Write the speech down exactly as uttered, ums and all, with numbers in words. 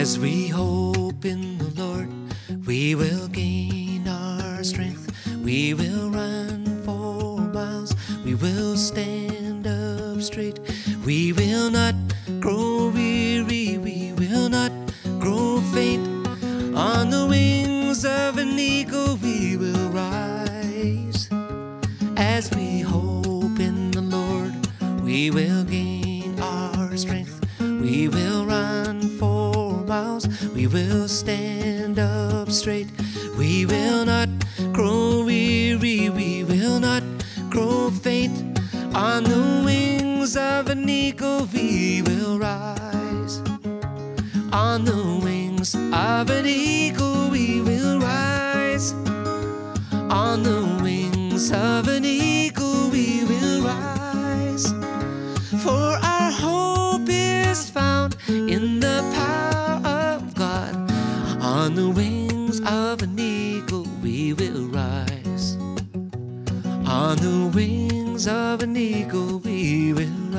As we hope in the Lord, we will gain our strength. We will run for miles. We will stand up straight. We will not grow weary. We will not grow faint. On the wings of an eagle we will rise. As we hope in the Lord, we will gain our strength. We will run for miles. We will stand up straight. We will not grow weary. We will not grow faint. On the wings of an eagle we will rise. On the wings of an eagle we will rise. On the wings of an eagle we will rise. For our hope is found in the power of God. On the wings of an eagle we will rise. On the wings of an eagle we will rise.